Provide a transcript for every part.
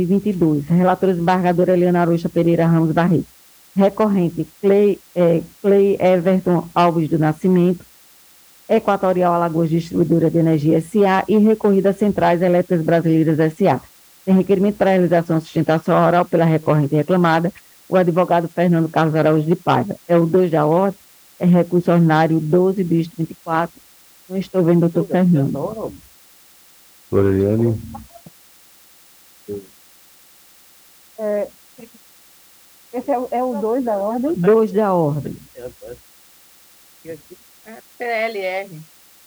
2022. Relatora desembargadora Eliana Arocha Pereira Ramos Barreto. Recorrente, Clay Everton Alves do Nascimento, Equatorial Alagoas Distribuidora de Energia S.A. e recorrida Centrais Elétricas Brasileiras S.A. Tem requerimento para realização de sustentação oral pela recorrente reclamada, o advogado Fernando Carlos Araújo de Paiva. É o 2 da ordem, é recurso ordinário 12/24. Não estou vendo o doutor Fernando. Eliane. Esse é o 2 da ordem? 2 da ordem. PLR.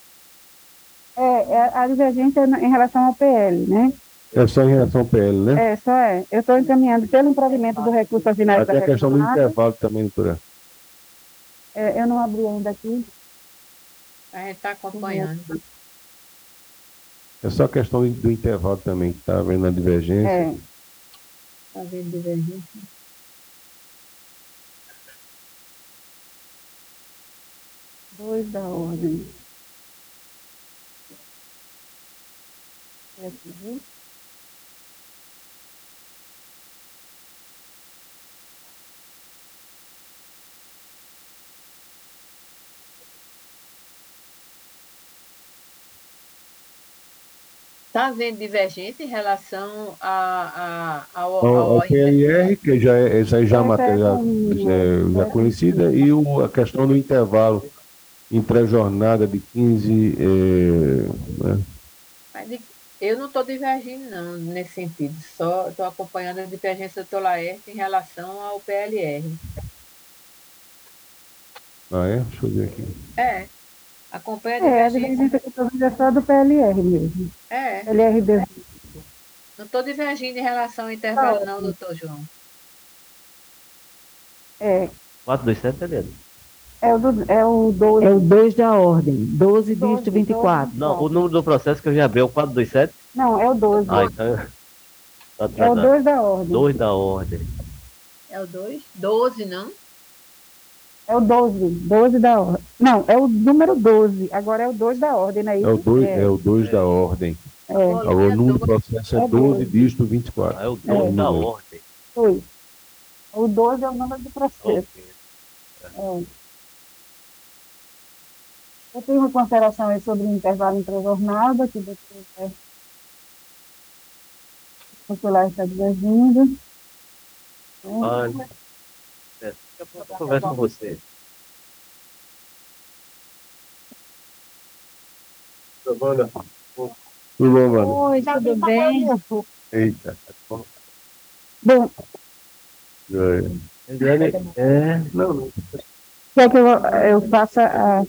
A divergência em relação ao PL, né? É só em relação ao PL, né? Só é. Eu estou encaminhando pelo improvimento do recurso ordinário Até da a questão do reclamada. intervalo também, doutora. Eu não abri ainda aqui. A gente está acompanhando. É só a questão do intervalo também, que está havendo a divergência. Está havendo divergência. Dois da ordem. É aqui, viu? Está havendo divergência em relação Ao PLR, que essa aí já é uma matéria já conhecida, e a questão do intervalo entre a jornada de 15. Né? Mas eu não estou divergindo, não, nesse sentido. Só estou acompanhando a divergência do doutor Laerte em relação ao PLR. Ah, é? Deixa eu ver aqui. Acompanha a a divergência que eu estou vendo é só do PLR mesmo. PLR deu. Não estou divergindo em relação ao intervalo, não, doutor João. 427, Eliane. É o 12. É o 2 da ordem, 12/24. Não, o número do processo que eu já abri é o 427? Não, é o 12. Ah, então. Tá É o 2 da ordem. 2 da ordem. É o 2? 12, não? É o 12. 12 da ordem. Não, é o número 12. Agora é o 2 da ordem, não é isso? É o 2 da ordem. O número do processo é 12/24. É o 2 da ordem. Foi. O 12 é o número do processo. Eu tenho uma consideração aí sobre o intervalo entre a jornada, que o doutor está divergindo. Olha, daqui a pouco eu converso com você. Tudo bom, mano? Oi, tudo bem? Eita. Bom, Não. quer que eu faça a...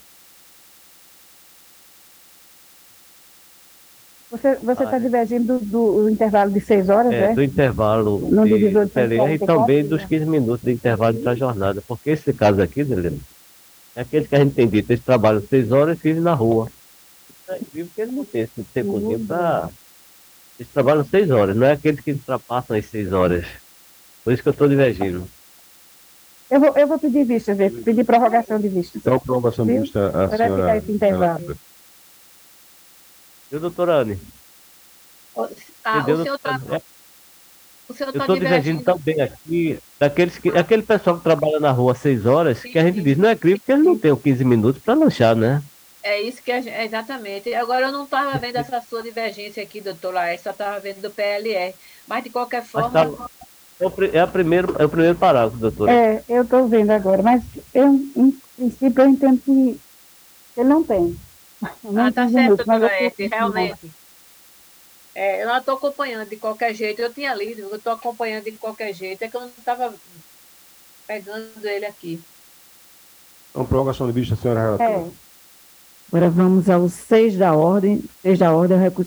Você está divergindo do intervalo de 6 horas, né? Do intervalo No de divisor de PLR e 144, também dos 15 minutos de intervalo para a jornada. Porque esse caso aqui, Delino, é aquele que a gente tem dito, eles trabalham 6 horas e vivem na rua. É incrível que eles não têm esse tempozinho para... Eles trabalham 6 horas, não é aqueles que ultrapassam as 6 horas. Por isso que eu estou divergindo. Eu vou pedir vistas, pedir prorrogação de vistas. Então, prorrogação de vista, a Para senhora... ficar esse intervalo. Viu, doutora Anne? O senhor Eu está estou divergindo divergindo. também aqui aquele pessoal que trabalha na rua 6 horas, que a gente diz, não é crime porque eles não têm 15 minutos para lanchar, né? É isso que exatamente. Agora eu não estava vendo essa sua divergência aqui, doutor Laércio, só estava vendo do PLR. Mas de qualquer forma. É o primeiro parágrafo, doutora. Eu estou vendo agora, mas em princípio eu entendo que ele não tem. Tá certo, doutor Laércio, realmente. Eu não estou acompanhando de qualquer jeito. Eu tinha lido, eu estou acompanhando de qualquer jeito. É que eu não estava pegando ele aqui. Então, prorrogação de vista, senhora relatora. Agora vamos ao 6 da ordem. 6 da ordem é o recurso